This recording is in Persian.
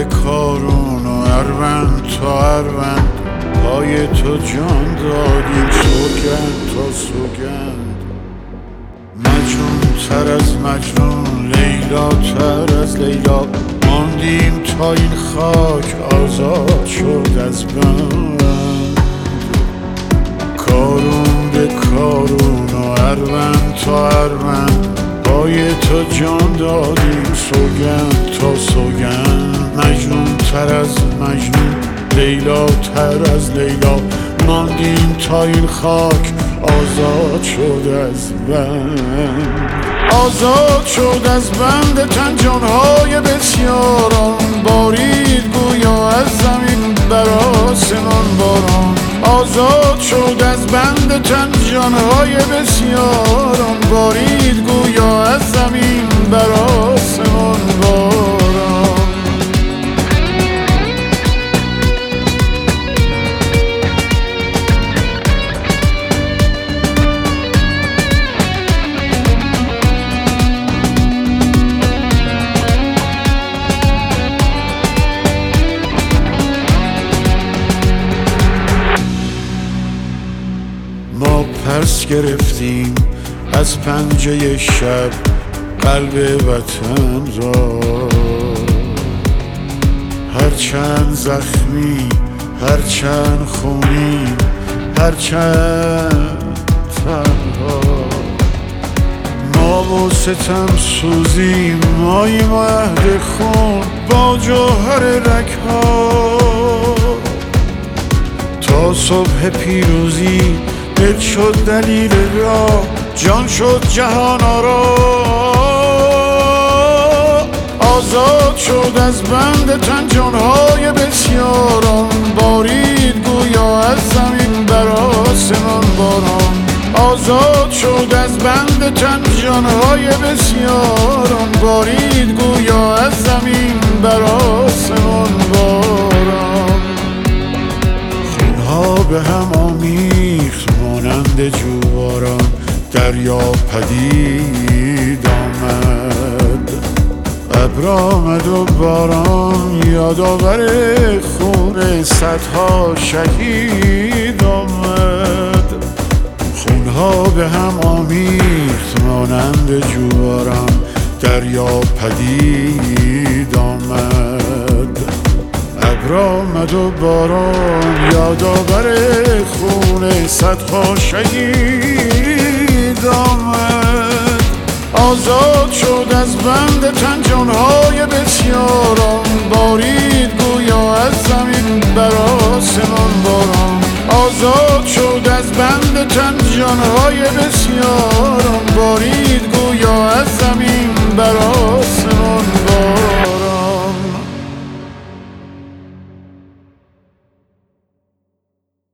کارون و اروند تا اروند پای تو جان دادیم سوگند تا سوگند. مجنون تر از مجنون، لیلا تر از لیلا، ماندیم تا این خاک آزاد شد از بند. کارون به کارون و اروند تا اروند پای تو جان دادیم سوگند تا سوگند. مجنون تر از مجنون، لیلا تر از لیلا، ماندیم تا این خاک آزاد شد از بند. آزاد شد از بند تن جانهای بسیاران، بارید گویا از زمین بر آسمان باران. آزاد شد از بند تن جانهای بسیاران، بارید گویا از زمین بر آسمان باران. ما پس گرفتیم از پنجه شب قلب وطن را، هرچند زخمی، هرچند خونی، هرچند تنها. ما با ستم سوزیم ماییم و عهد خون با جوهر رگها، تا صبح پیروزی دل شد دلیل راه، جان شد جهان آرا. آزاد شد از بند تن جانهای بسیاران، بارید گویا از زمین بر آسمان باران. آزاد شد از بند تن جانهای بسیاران، بارید گویا از زمین بر آسمان باران. خونها به هم آمیخت مانند جواران، دریا پدید آمد، ابر آمد و باران، یادآور خون صدها شهید آمد. خونها به هم آمیخت مانند جواران، دریا پدید آمد، ابر آمد و باران، یادآور خون صدها شهید آمد. آزاد شد از بند تن جانهای بسیاران، بارید گویا از زمین بر آسمان باران. آزاد شد از بند تن جانهای بسیاران، بارید